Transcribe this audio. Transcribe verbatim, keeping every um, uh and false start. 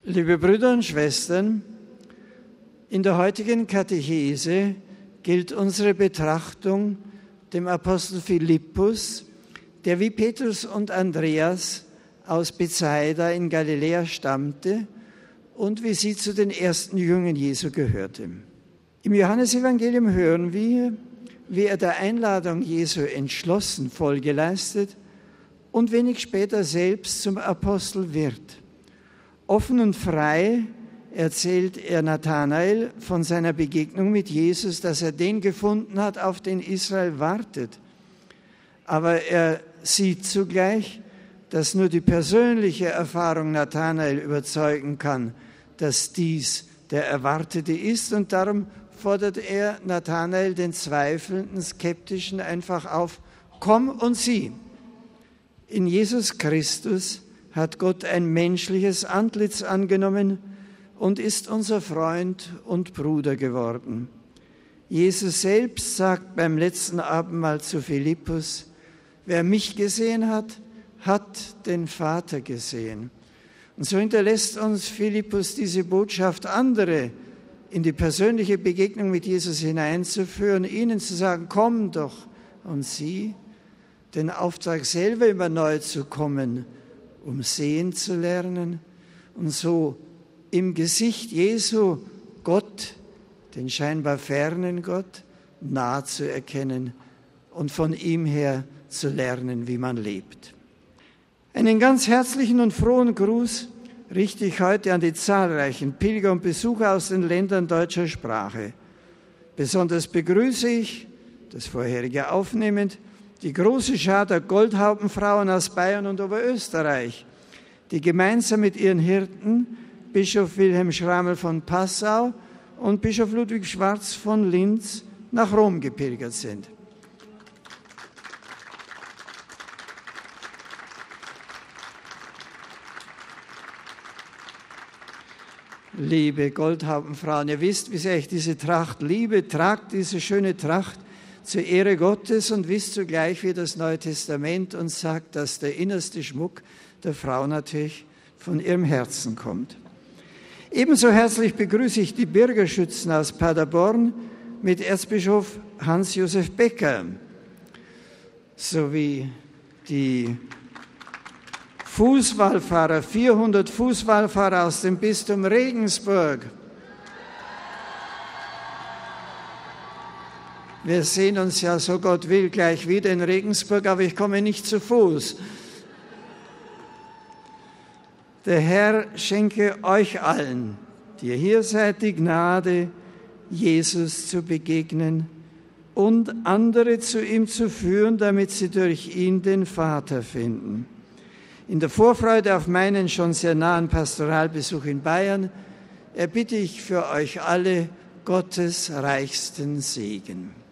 Liebe Brüder und Schwestern, in der heutigen Katechese gilt unsere Betrachtung dem Apostel Philippus, der wie Petrus und Andreas aus Bethsaida in Galiläa stammte und wie sie zu den ersten Jüngern Jesu gehörte. Im Johannesevangelium hören wir, wie er der Einladung Jesu entschlossen Folge leistet und wenig später selbst zum Apostel wird. Offen und frei erzählt er Nathanael von seiner Begegnung mit Jesus, dass er den gefunden hat, auf den Israel wartet. Aber er sieht zugleich, dass nur die persönliche Erfahrung Nathanael überzeugen kann, dass dies der Erwartete ist. Und darum fordert er Nathanael, den Zweifelnden, Skeptischen, einfach auf: Komm und sieh. In Jesus Christus hat Gott ein menschliches Antlitz angenommen und ist unser Freund und Bruder geworden. Jesus selbst sagt beim letzten Abendmahl zu Philippus: Wer mich gesehen hat, hat den Vater gesehen. Und so hinterlässt uns Philippus diese Botschaft, andere in die persönliche Begegnung mit Jesus hineinzuführen, ihnen zu sagen: Komm doch und sieh, den Auftrag selber immer neu zu kommen, um sehen zu lernen und so im Gesicht Jesu Gott, den scheinbar fernen Gott, nah zu erkennen und von ihm her zu lernen, wie man lebt. Einen ganz herzlichen und frohen Gruß richte ich heute an die zahlreichen Pilger und Besucher aus den Ländern deutscher Sprache. Besonders begrüße ich, das vorherige aufnehmend, die große Schar der Goldhaubenfrauen aus Bayern und Oberösterreich, die gemeinsam mit ihren Hirten, Bischof Wilhelm Schrammel von Passau und Bischof Ludwig Schwarz von Linz, nach Rom gepilgert sind. Liebe Goldhaubenfrauen, ihr wisst, wie sehr ich diese Tracht liebe. Tragt diese schöne Tracht zur Ehre Gottes und wisst zugleich, wie das Neue Testament uns sagt, dass der innerste Schmuck der Frau natürlich von ihrem Herzen kommt. Ebenso herzlich begrüße ich die Bürgerschützen aus Paderborn mit Erzbischof Hans-Josef Becker sowie die Fußwallfahrer, vierhundert Fußwallfahrer aus dem Bistum Regensburg. Wir sehen uns ja, so Gott will, gleich wieder in Regensburg, aber ich komme nicht zu Fuß. Der Herr schenke euch allen, die ihr hier seid, die Gnade, Jesus zu begegnen und andere zu ihm zu führen, damit sie durch ihn den Vater finden. In der Vorfreude auf meinen schon sehr nahen Pastoralbesuch in Bayern erbitte ich für euch alle Gottes reichsten Segen.